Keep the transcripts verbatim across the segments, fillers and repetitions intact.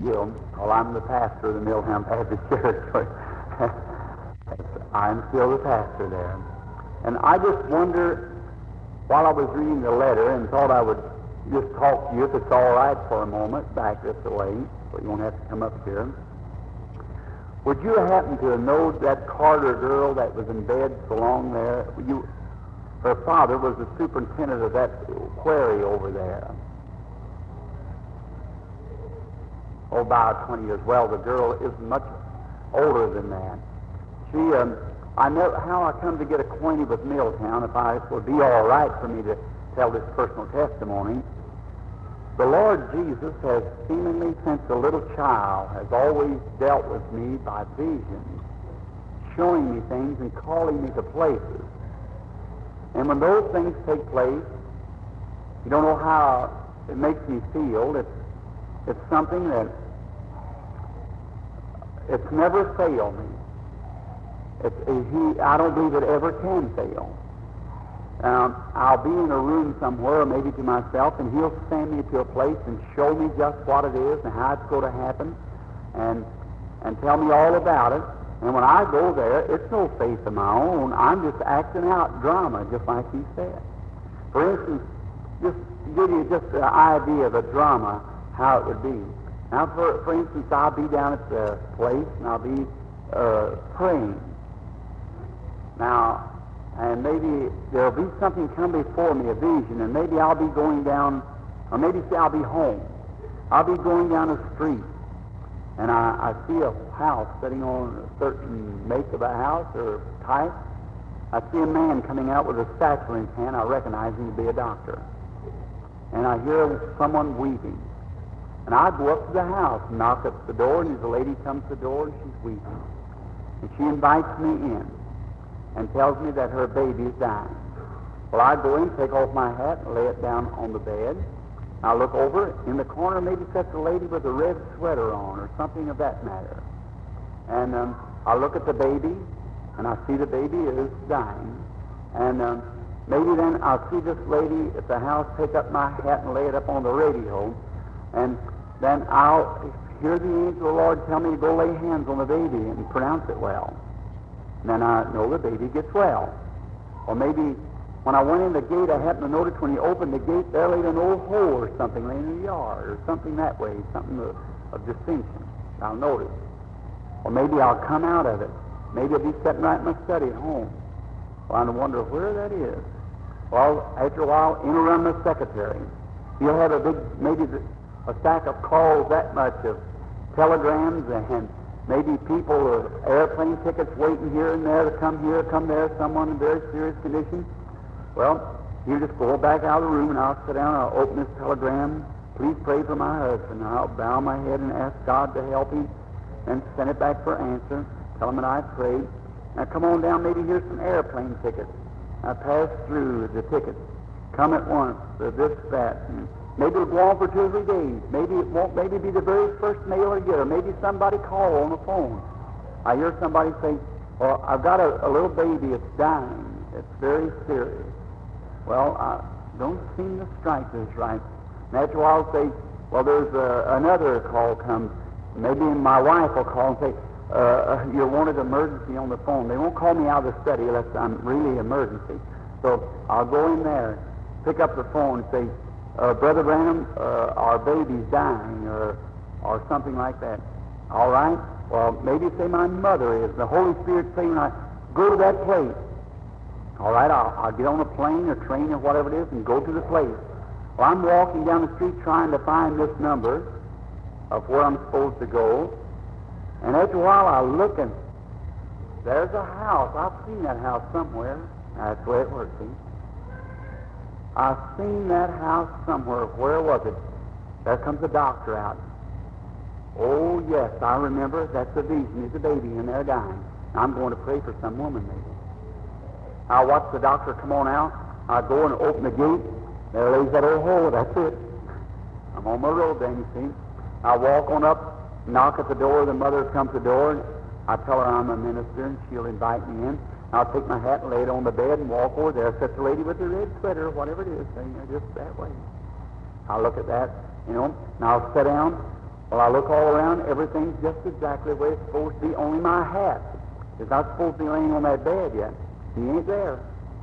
Gill. Well, I'm the pastor of the Milltown Baptist Church. I'm still the pastor there. And I just wonder, while I was reading the letter and thought I would just talk to you, if it's all right for a moment, back this way, so you won't have to come up here. Would you happen to know that Carter girl that was in bed so long there? You, her father was the superintendent of that quarry over there. Oh, about twenty years. Well, the girl is much older than that. She, um, I know how I come to get acquainted with Milltown, if I it would be all right for me to tell this personal testimony. The Lord Jesus has seemingly, since a little child, has always dealt with me by visions, showing me things and calling me to places. And when those things take place, you don't know how it makes me feel. It's, it's something that it's never failed me. It's, he, I don't believe it ever can fail. Um, I'll be in a room somewhere, or maybe to myself, and he'll send me to a place and show me just what it is and how it's going to happen, and and tell me all about it. And when I go there, it's no faith of my own. I'm just acting out drama, just like he said. For instance, just to give you just an idea of a drama, how it would be. Now, for, for instance, I'll be down at the place, and I'll be uh, praying. Now, and maybe there'll be something come before me, a vision, and maybe I'll be going down, or maybe say I'll be home. I'll be going down a street, and I, I see a house sitting on a certain make of a house or type. I see a man coming out with a satchel in his hand. I recognize him to be a doctor. And I hear someone weeping. And I go up to the house, knock at the door, and there's a lady comes to the door, and she's weeping. And she invites me in and tells me that her baby is dying. Well, I go in, take off my hat, and lay it down on the bed. I look over, in the corner maybe sits a lady with a red sweater on, or something of that matter. And um, I look at the baby, and I see the baby is dying. And um, maybe then I'll see this lady at the house take up my hat and lay it up on the radio, and then I'll hear the angel of the Lord tell me to go lay hands on the baby and pronounce it well. And then I know the baby gets well. Or maybe when I went in the gate, I happened to notice when he opened the gate, there laid an old hoe or something laying in the yard, or something that way, something of, of distinction. I'll notice. Or maybe I'll come out of it. Maybe I'll be sitting right in my study at home. Well, I wonder where that is. Well, after a while, in around my secretary, he'll have a big, maybe a stack of calls that much of telegrams and maybe people with airplane tickets waiting here and there to come here, come there, someone in very serious condition. Well, you just go back out of the room, and I'll sit down, and I'll open this telegram. Please pray for my husband. I'll bow my head and ask God to help him, and send it back for answer. Tell him that I prayed. Now come on down, maybe here's some airplane tickets. I pass through the tickets. Come at once, uh, this, that. And maybe it'll go on for two or three days. Maybe it won't, maybe be the very first mail I get, or maybe somebody call on the phone. I hear somebody say, well, I've got a, a little baby, it's dying. It's very serious. Well, I don't seem to strike this right. And after a while I'll say, well, there's a, another call comes. Maybe my wife will call and say, uh, you're wanted emergency on the phone. They won't call me out of the study unless I'm really emergency. So I'll go in there, pick up the phone and say, uh, Brother Branham, uh, our baby's dying, or or something like that. All right? Well, maybe say my mother is. The Holy Spirit saying, I go to that place. All right, I'll, I'll get on a plane or train or whatever it is and go to the place. Well, I'm walking down the street trying to find this number of where I'm supposed to go. And after a while, I look, and there's a house. I've seen that house somewhere. That's the way it works, see? I've seen that house somewhere. Where was it? There comes the doctor out. Oh, yes, I remember. That's a vision. There's a baby in there dying. I'm going to pray for some woman, maybe. I'll watch the doctor come on out. I'll go and open the gate. There lays that old hole. That's it. I'm on my road then, you see. I'll walk on up, knock at the door. The mother comes to the door, and I tell her I'm a minister, and she'll invite me in. I'll take my hat and lay it on the bed and walk over there. Sits the lady with the red sweater, whatever it is, saying just that way. I'll look at that, you know, and I'll sit down. Well, I look all around, everything's just exactly the way it's supposed to be, only my hat is not supposed to be laying on that bed yet. He ain't there.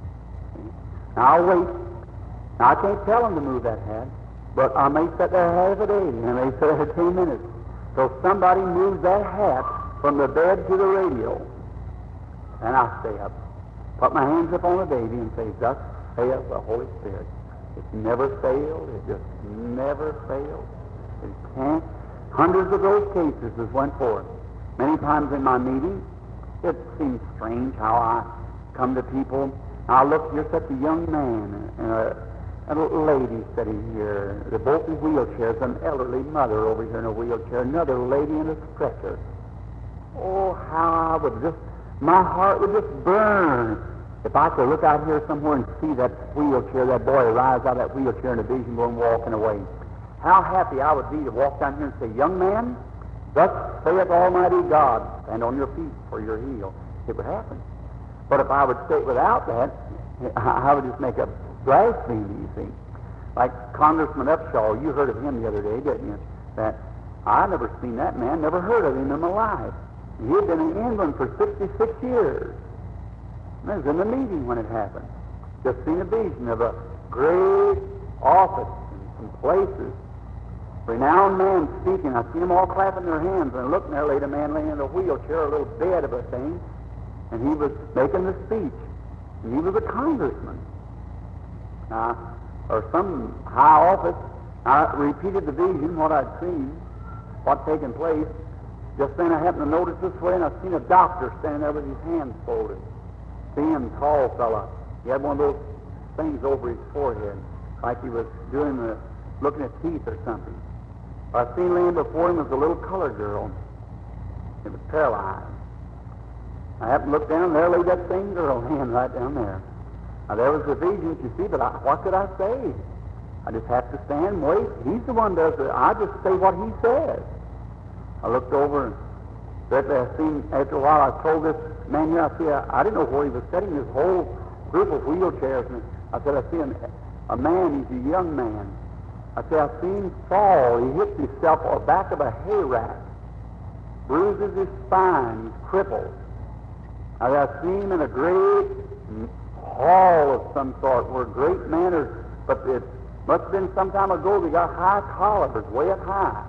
Now, I'll wait. Now, I can't tell him to move that hat, but I may sit there half a day, and I may sit there ten minutes. So somebody moves that hat from the bed to the radio, and I stay up, put my hands up on the baby, and say, thus saith the Holy Spirit. It's never failed. It just never failed. It can't. Hundreds of those cases has went forth. Many times in my meetings, it seems strange how I come to people. I look, you're such a young man, and a, and a lady sitting here. They're both in wheelchairs, an elderly mother over here in a wheelchair, another lady in a stretcher. Oh, how I would just, my heart would just burn if I could look out here somewhere and see that wheelchair, that boy rise out of that wheelchair in a vision going walking away. How happy I would be to walk down here and say, young man, thus saith Almighty God, stand on your feet for your heel. It would happen. But if I would stay without that, I would just make a blasphemy, you see. Like Congressman Upshaw, you heard of him the other day, didn't you? That I never seen that man, never heard of him in my life. He had been in England for sixty-six years. I was in the meeting when it happened. Just seen a vision of a great office and some places. Renowned man speaking. I seen them all clapping their hands, and I looked, and there laid a man laying in a wheelchair, a little bed of a thing, and he was making the speech. And he was a congressman, uh, or some high office. I repeated the vision, what I'd seen, what taken place. Just then I happened to notice this way, and I seen a doctor standing there with his hands folded. Thin, tall fella. He had one of those things over his forehead, like he was doing the, looking at teeth or something. I seen laying before him was a little colored girl. It was paralyzed. I happened to look down, and there lay that same girl laying right down there. Now, there was the vision, you see, but I, what could I say? I just have to stand and wait. He's the one does it. I just say what he says. I looked over, and directly I seen, after a while, I told this man here, I see, I, I didn't know where he was sitting, this whole group of wheelchairs, and I said, I see a, a man, he's a young man. I said, I seen him fall. He hits himself on the back of a hay rack, bruises his spine, he's crippled. I I seen him in a great hall of some sort, where great manners, but it must have been some time ago, they got high collars, way up high.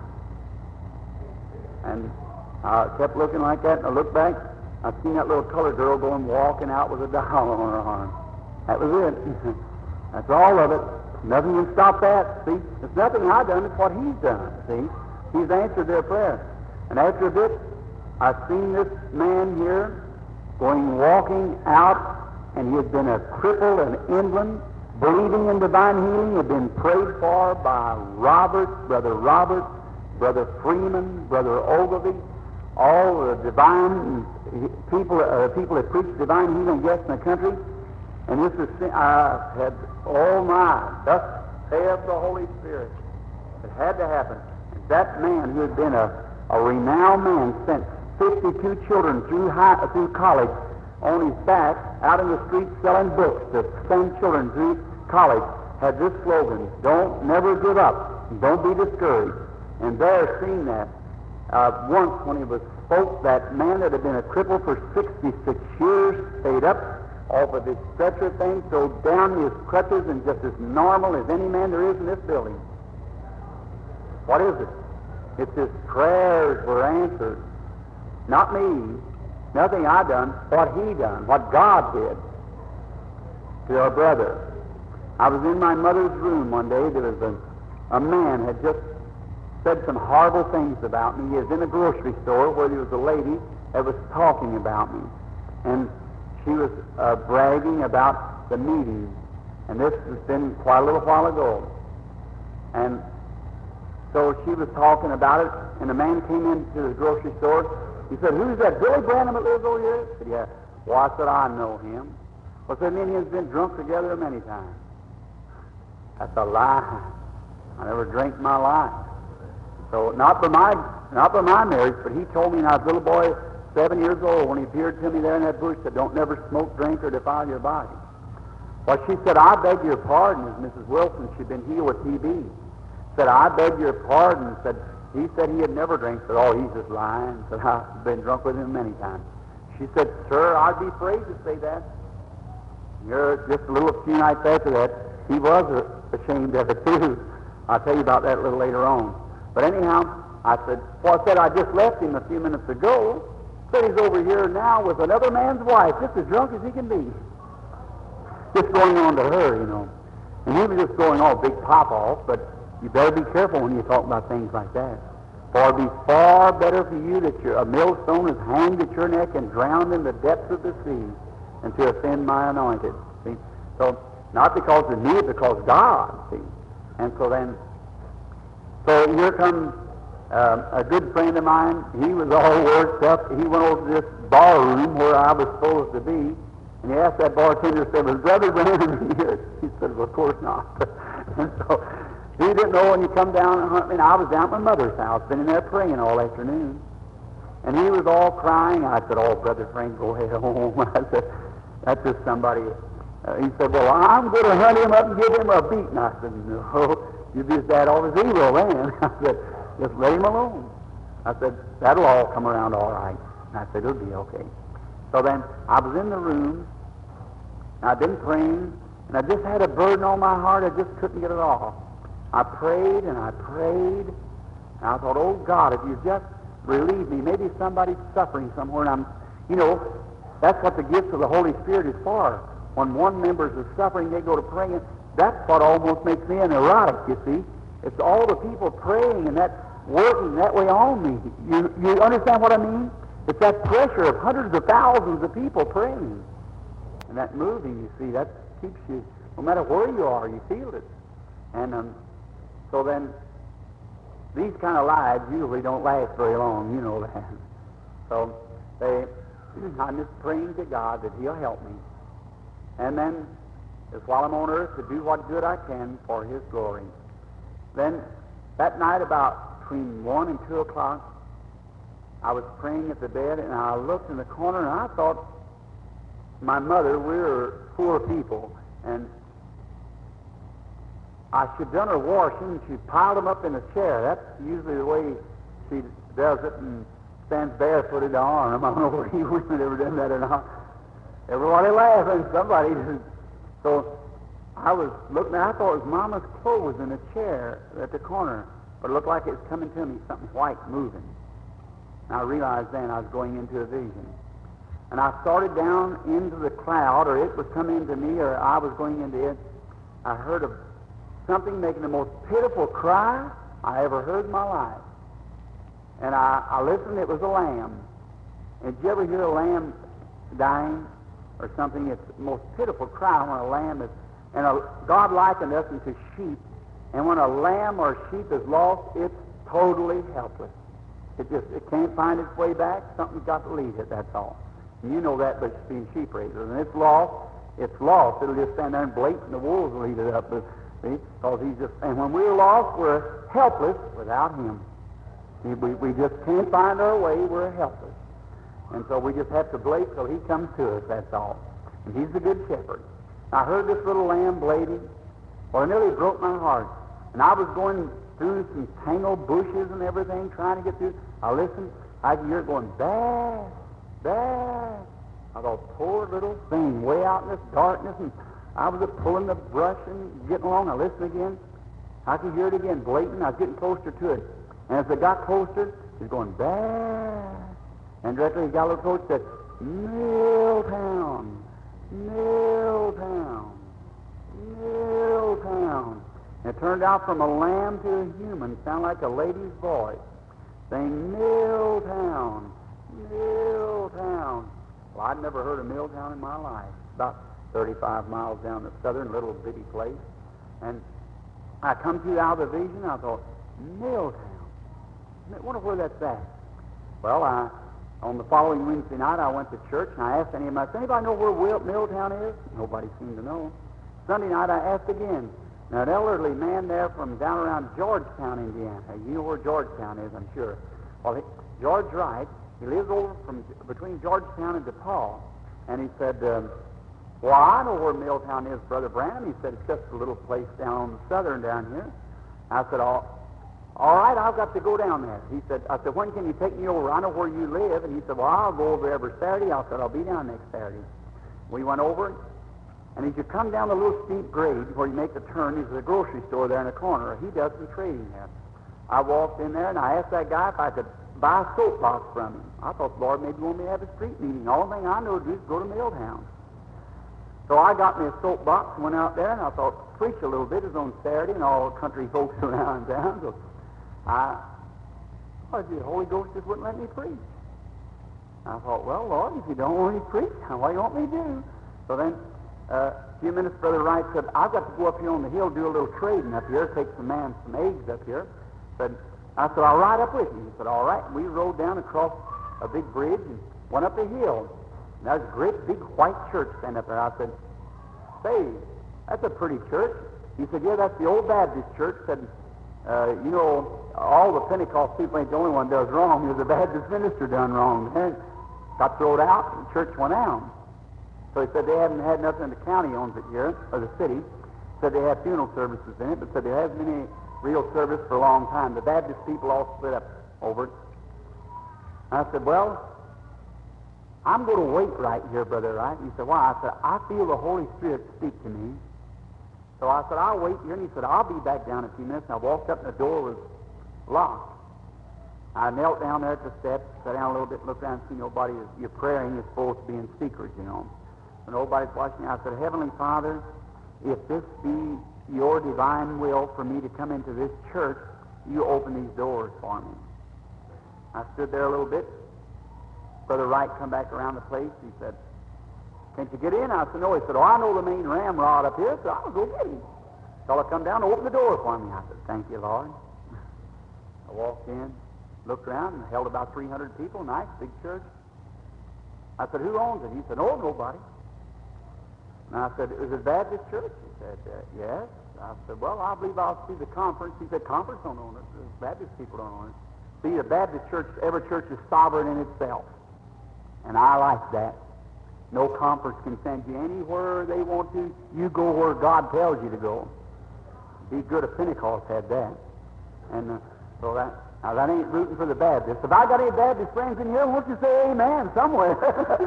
And I kept looking like that, and I looked back, I seen that little colored girl going walking out with a doll on her arm. That was it. That's all of it. Nothing can stop that. See, it's nothing I done, it's what he's done. See, he's answered their prayer. And after a bit, I seen this man here going walking out, and he had been a cripple in England, believing in divine healing, had been prayed for by Robert, Brother Robert, Brother Freeman, Brother Ogilvie, all the divine people, uh, people that preach divine healing, yes, in the country. And this is, I had, oh my, thus saith the Holy Spirit. It had to happen. And that man who had been a, a renowned man, sent fifty-two children through high, through college on his back, out in the streets selling books to send children through college, had this slogan, don't never give up, don't be discouraged. And there, seeing that, uh, once when he was spoke, that man that had been a cripple for sixty-six years stayed up off of this stretcher thing, so down his crutches and just as normal as any man there is in this building. What is it? It's his prayers were answered. Not me, nothing I done, what he done, what God did to our brother. I was in my mother's room one day. There was a, a man had just said some horrible things about me. He was in a grocery store where there was a lady that was talking about me. And she was uh, bragging about the meeting, and this has been quite a little while ago. And so she was talking about it, and a man came into the grocery store. He said, "Who's that, Billy Branham that lives over here?" I said, "Yeah." "Well," I said, "I know him." "Well," said, "me and him's been drunk together many times." That's a lie. I never drank in my life. So not for my not for my marriage, but he told me when I was a little boy, seven years old, when he appeared to me there in that bush, that don't never smoke, drink, or defile your body. Well, she said, "I beg your pardon," as Missus Wilson, she'd been healed with T B. Said, "I beg your pardon," said, He said he had never drank. Said, oh, he's just lying. Said, I've been drunk with him many times. She said, sir, I'd be afraid to say that. You're just a little few nights after that, he was ashamed of it too. I'll tell you about that a little later on. But anyhow, I said, well, I said, I just left him a few minutes ago. Said he's over here now with another man's wife, just as drunk as he can be. Just going on to her, you know. And he was just going all big pop-off, but you better be careful when you talk about things like that. For it would be far better for you that your, a millstone is hanged at your neck and drowned in the depths of the sea than to offend my anointed. See? So, not because of me, because God, see. And so then, so here comes uh, a good friend of mine. He was all worked up. He went over to this bar room where I was supposed to be, and he asked that bartender, said, was Brother Branham here? He said, well, of course not. And so he didn't know when you come down and hunt me. And I was down at my mother's house, been in there praying all afternoon. And he was all crying. I said, oh, Brother Frank, go ahead home. I said, that's just somebody. Uh, he said, well, I'm going to hunt him up and give him a beating. I said, no, you just that all his evil then. I said, just let him alone. I said, that'll all come around all right. And I said, it'll be okay. So then I was in the room, and I'd been praying, and I just had a burden on my heart. I just couldn't get it off. I prayed and I prayed, and I thought, oh God, if you just relieve me, maybe somebody's suffering somewhere, and I'm, you know, that's what the gift of the Holy Spirit is for. When one member is suffering, they go to praying. That's what almost makes me a neurotic, you see. It's all the people praying and that working that way on me. You, you understand what I mean? It's that pressure of hundreds of thousands of people praying. And that moving, you see, that keeps you, no matter where you are, you feel it. And um, so then, these kind of lives usually don't last very long, you know that. So they, I'm just praying to God that He'll help me. And then, just while I'm on earth, to do what good I can for His glory. Then, that night about between one and two o'clock, I was praying at the bed, and I looked in the corner, and I thought, my mother, we were poor people, and I should have done her washing, and she piled them up in a chair. That's usually the way she does it, and stands barefooted on them. I don't know if you women ever done that or not. Everybody laughing, somebody. So I was looking, I thought it was Mama's clothes in a chair at the corner, but it looked like it was coming to me, something white moving. And I realized then I was going into a vision. And I started down into the cloud, or it was coming into me, or I was going into it. I heard a, something making the most pitiful cry I ever heard in my life. And I, I listened, it was a lamb. And did you ever hear a lamb dying or something? It's the most pitiful cry when a lamb is, and a, God likened us into sheep, and when a lamb or a sheep is lost, it's totally helpless. It just, it can't find its way back. Something's got to lead it, that's all. And you know that by being sheep raisers. And it's lost, it's lost. It'll just stand there and blink, and the wolves will eat it up. But, see, because he's just, and when we're lost, we're helpless without Him. See, we, we just can't find our way, we're helpless. And so we just have to blink till He comes to us, that's all. And He's the good shepherd. I heard this little lamb bleating. Well, it nearly broke my heart. And I was going through some tangled bushes and everything, trying to get through. I listened, I could hear it going, baa, baa. I thought, poor little thing, way out in this darkness, and I was pulling the brush and getting along. I listened again. I could hear it again, blatant. I was getting closer to it. And as I got closer, it was going, baa. And directly he got a little closer, said, Milltown, Milltown, Milltown. And it turned out from a lamb to a human, sounded like a lady's voice, saying, Milltown, Milltown. Well, I'd never heard of Milltown in my life. About thirty-five miles down the southern little bitty place. And I come to out of the vision, I thought, Milltown. I wonder where that's at. Well, I, on the following Wednesday night, I went to church, and I asked any of my, does anybody know where Will, Milltown is? Nobody seemed to know. Sunday night, I asked again. Now, an elderly man there from down around Georgetown, Indiana. You know where Georgetown is, I'm sure. Well, he, George Wright, he lives over from between Georgetown and DePaul. And he said, um, well, I know where Milltown is, Brother Branham. He said, it's just a little place down on the southern down here. I said, oh, all right, I've got to go down there. He said, I said, when can you take me over? I know where you live. And he said, well, I'll go over every Saturday. I said, I'll be down next Saturday. We went over, and as you come down the little steep grade where you make the turn, there's a grocery store there in the corner. He does some trading there. I walked in there, and I asked that guy if I could buy a soapbox from him. I thought, Lord, maybe you want me to have a street meeting. The only thing I know to do is go to Milltown. So I got me a soapbox, went out there, and I thought, preach a little bit. It was on Saturday, and all the country folks around town. So I, oh, the Holy Ghost just wouldn't let me preach. I thought, well, Lord, if you don't want me to preach, what do you want me to do? So then, uh, a few minutes, Brother Wright said, I've got to go up here on the hill, do a little trading up here, take some man some eggs up here. Said, I said, I'll ride up with you. He said, all right. And we rode down across a big bridge and went up the hill. And there's a great big white church standing up there. I said, say, that's a pretty church. He said, yeah, that's the old Baptist church. Said, uh, you know, all the Pentecost people ain't the only one does wrong. There's a Baptist minister done wrong. And got thrown out, and the church went down. So he said they haven't had nothing. The county owns it here, or the city. Said they have funeral services in it, but said there hasn't been any real service for a long time. The Baptist people all split up over it. I said, well, I'm going to wait right here, Brother Wright. He said, why? I said, I feel the Holy Spirit speak to me. So I said, I'll wait here. And he said, I'll be back down in a few minutes. And I walked up, and the door was locked. I knelt down there at the steps, sat down a little bit, looked around and see nobody. Your praying is supposed to be in secret, you know. So nobody's watching. I said, Heavenly Father, if this be your divine will for me to come into this church, you open these doors for me. I stood there a little bit. Brother Wright come back around the place. He said, can't you get in? I said, no. He said, oh, I know the main ramrod up here, so I'll go get him. So I come down and open the door for me. I said, thank you, Lord. I walked in, looked around, and held about three hundred people. Nice, big church. I said, who owns it? He said, oh, nobody. And I said, is it a Baptist church? He said, uh, yes. I said, well, I believe I'll see the conference. He said, conference don't own it. The Baptist people don't own it. See, the Baptist church, every church is sovereign in itself. And I like that. No conference can send you anywhere they want to. You go where God tells you to go. Be good if Pentecost had that. And uh, so that, now that ain't rooting for the Baptists. If I got any Baptist friends in here, won't you say amen somewhere?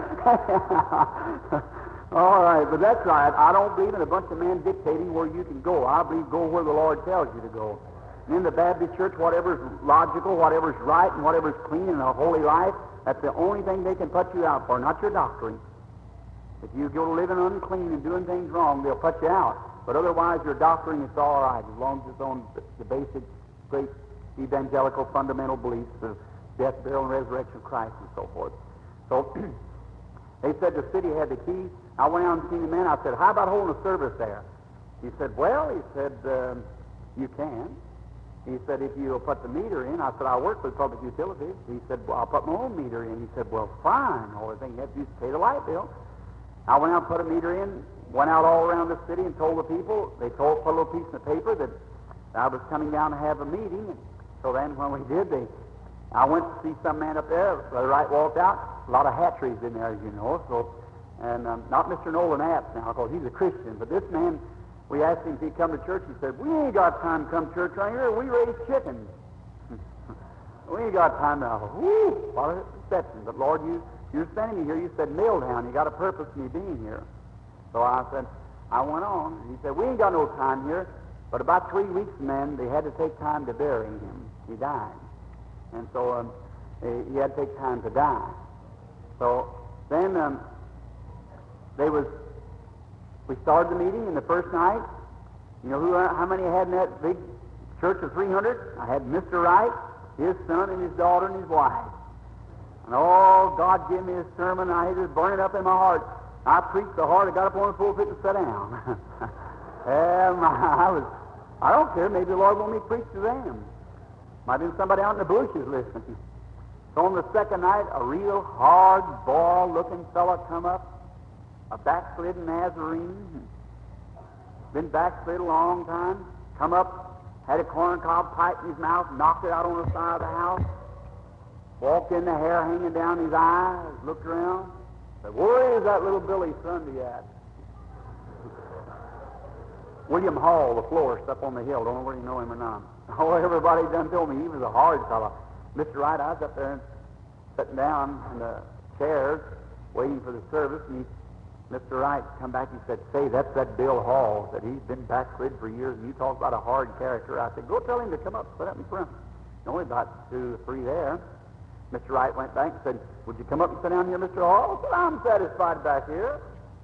All right, but that's right. I don't believe in a bunch of men dictating where you can go. I believe go where the Lord tells you to go. And in the Baptist church, whatever's logical, whatever's right, and whatever's clean in a holy life, that's the only thing they can put you out for, not your doctrine. If you go living unclean and doing things wrong, they'll put you out. But otherwise, your doctrine is all right, as long as it's on the basic, great evangelical fundamental beliefs of death, burial, and resurrection of Christ and so forth. So they said the city had the key. I went out and seen the man. I said, how about holding a service there? He said, well, he said, um, you can. He said, if you'll put the meter in. I said, I work with public utilities. He said, well, I'll put my own meter in. He said, well, fine. The only thing you have to do is pay the light bill. I went out and put a meter in, went out all around the city and told the people. They told, put a little piece of paper that I was coming down to have a meeting. And so then when we did, they, I went to see some man up there. Brother Wright walked out. A lot of hat trees in there, as you know. So, and um, not Mister Nolan Apps now, because he's a Christian. But this man, we asked him if he'd come to church. He said, we ain't got time to come to church right here. We raise chickens. We ain't got time to, whoo, what a reception. But Lord, you, you're sending me here. You said Milltown. You got a purpose in me being here. So I said, I went on. He said, we ain't got no time here. But about three weeks, man, they had to take time to bury him. He died. And so um, he had to take time to die. So then um, they was, we started the meeting, and the first night, you know who? How many I had in that big church of three hundred? I had Mister Wright, his son, and his daughter, and his wife. And oh, God gave me a sermon, and I had it burning up in my heart. I preached so hard, I got up on the pulpit and sat down. And I was, I don't care, maybe the Lord want me to preach to them. Might have been somebody out in the bushes listening. So on the second night, a real hard-boiled-looking fellow come up, a backslidden Nazarene, been backslid a long time, come up, had a corncob pipe in his mouth, knocked it out on the side of the house, walked in, the hair hanging down his eyes, looked around, said, where is that little Billy Sunday at? William Hall, the florist up on the hill. Don't know whether you know him or not. Oh, everybody done told me he was a hard fellow. Mister Wright, I was up there sitting down in the chairs waiting for the service, and he, Mister Wright come back and said, "Say, that's that Bill Hall. That he's been backslid for years, and you talk about a hard character." I said, "Go tell him to come up, sit up in front." Only about two or three there. Mister Wright went back and said, "Would you come up and sit down here, Mister Hall?" I said, "I'm satisfied back here."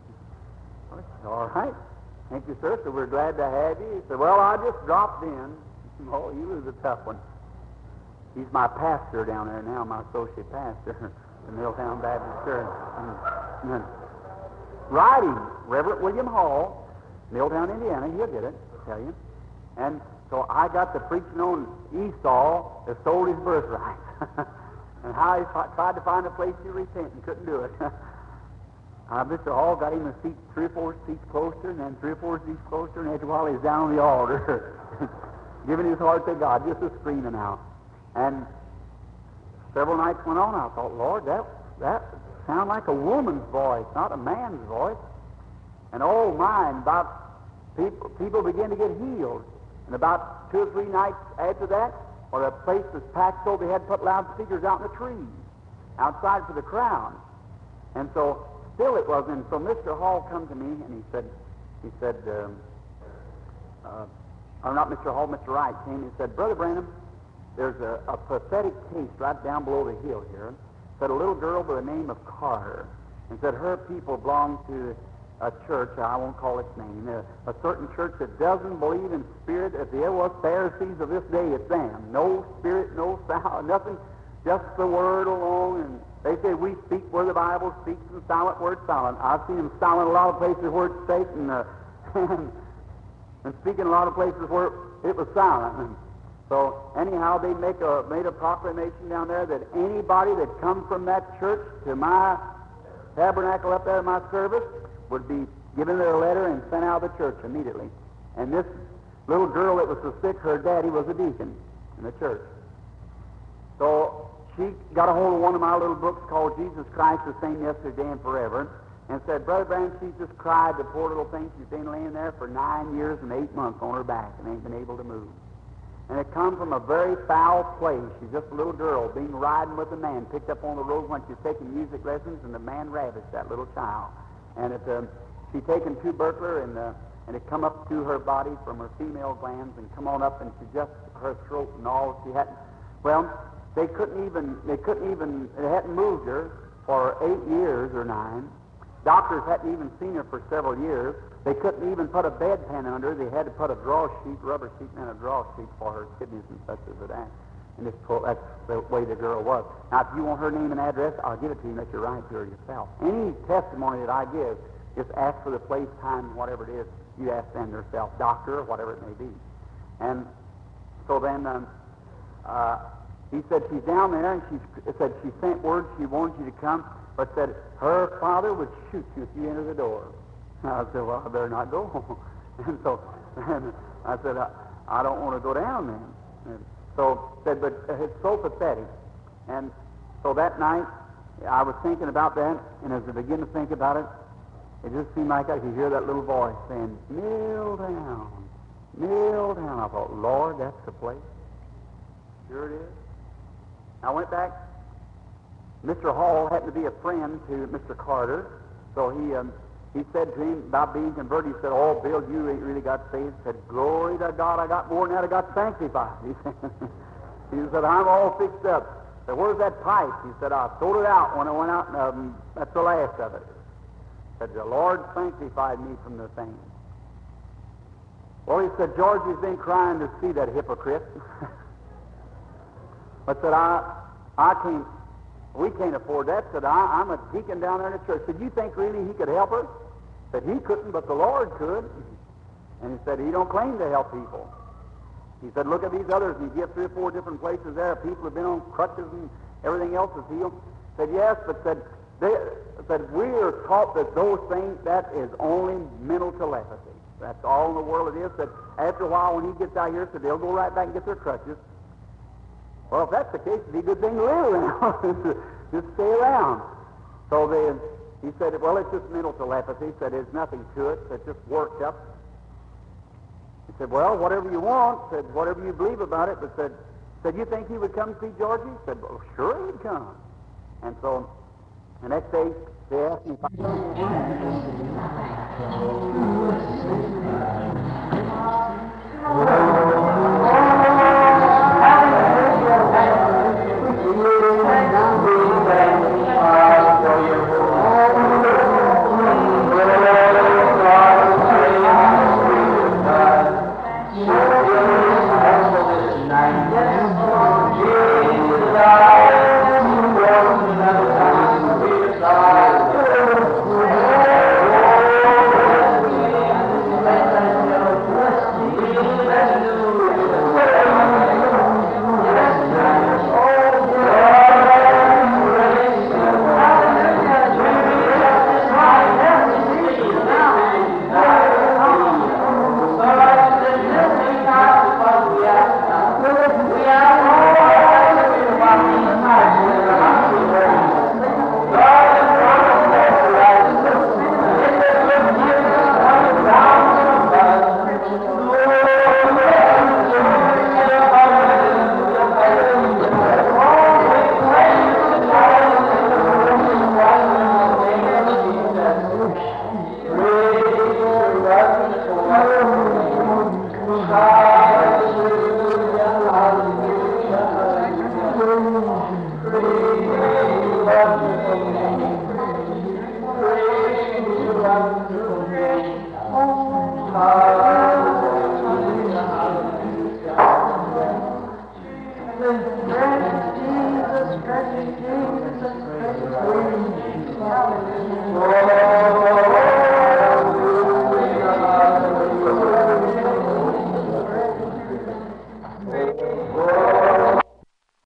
I said, "All right. Thank you, sir. So we're glad to have you." He said, "Well, I just dropped in." Oh, he was a tough one. He's my pastor down there now, my associate pastor, the Milltown Baptist Church. And, and writing, Reverend William Hall, Milltown, Indiana, he'll get it, I'll tell you. And so I got to preaching on Esau that sold his birthright, and how he f- tried to find a place to repent and couldn't do it. uh, Mister Hall got him a seat, three or four seats closer, and then three or four seats closer, and after a while he's down on the altar, giving his heart to God, just a screaming out. And several nights went on. I thought, Lord, that that sounded like a woman's voice, not a man's voice. And oh my, and about people people began to get healed. And about two or three nights after that, well, the place was packed so they had to put loudspeakers out in the trees, outside for the crowd. And so still it wasn't. And so Mister Hall come to me and he said, he said, um, uh, or not Mister Hall, Mister Wright came and said, "Brother Branham, there's a, a pathetic case right down below the hill here." Said a little girl by the name of Carter, and said her people belong to a church, I won't call its name, a, a certain church that doesn't believe in spirit. If there was Pharisees of this day, it's them. No spirit, no sound, nothing, just the word alone. And they say we speak where the Bible speaks and silent where it's silent. I've seen them silent a lot of places where it's Satan, uh, and, and speaking a lot of places where it was silent. And so anyhow, they make a made a proclamation down there that anybody that comes from that church to my tabernacle up there in my service would be given their letter and sent out of the church immediately. And this little girl that was so sick, her daddy was a deacon in the church. So she got a hold of one of my little books called Jesus Christ the Same Yesterday and Forever, and said, "Brother Branham, she's just cried, the poor little thing. She's been laying there for nine years and eight months on her back and ain't been able to move. And it come from a very foul place. She's just a little girl being riding with a man, picked up on the road when she's taking music lessons, and the man ravished that little child. And it, um, she taken two burglar, and uh, and it come up through her body from her female glands and come on up, and she just her throat and all. She hadn't. Well, they couldn't even. They couldn't even. They hadn't moved her for eight years or nine. Doctors hadn't even seen her for several years. They couldn't even put a bedpan under her. They had to put a draw sheet, rubber sheet, and a draw sheet for her kidneys and such as that. And this, that's the way the girl was. Now, if you want her name and address, I'll give it to you and let you write to her yourself. Any testimony that I give, just ask for the place, time, whatever it is. You ask them yourself, doctor, or whatever it may be. And so then um, uh, he said she's down there, and she said she sent word she wanted you to come, but said her father would shoot you if you enter the door. I said, "Well, I better not go." And so and I said, I, I don't want to go down then. And so said, but it's so pathetic. And so that night, I was thinking about that, and as I began to think about it, it just seemed like I could hear that little voice saying, "Kneel down, kneel down." I thought, Lord, that's the place. Sure it is. I went back. Mister Hall happened to be a friend to Mister Carter, so he um, he said to him about being converted. He said, "Oh, Bill, you ain't really got saved." He said, "Glory to God, I got more than that. I got sanctified." He said, he said, "I'm all fixed up." I said, "Where's that pipe?" He said, "I sold it out when I went out, and um, that's the last of it." He said, "The Lord sanctified me from the thing." Well, he said, "Georgie's been crying to see that hypocrite." But said, I, I can't, we can't afford that. Said, I, I'm a deacon down there in the church. Said, "You think really he could help her?" Said, "He couldn't, but the Lord could." And he said, "He don't claim to help people." He said, "Look at these others." And he gives three or four different places there. People have been on crutches and everything else is healed. Said, "Yes," but said, they, said, "We are taught that those things, that is only mental telepathy. That's all in the world it is." That after a while, when he gets out here, said, they'll go right back and get their crutches. Well, if that's the case, it'd be a good thing to live around. Just stay around. So they, he said, "Well, it's just mental telepathy." He said, "There's nothing to it. It's just worked up." He said, well, whatever you want. Said, whatever you believe about it. But said, said, you think he would come see Georgie? Said, well, sure he'd come. And so the next day, they asked me if Oh,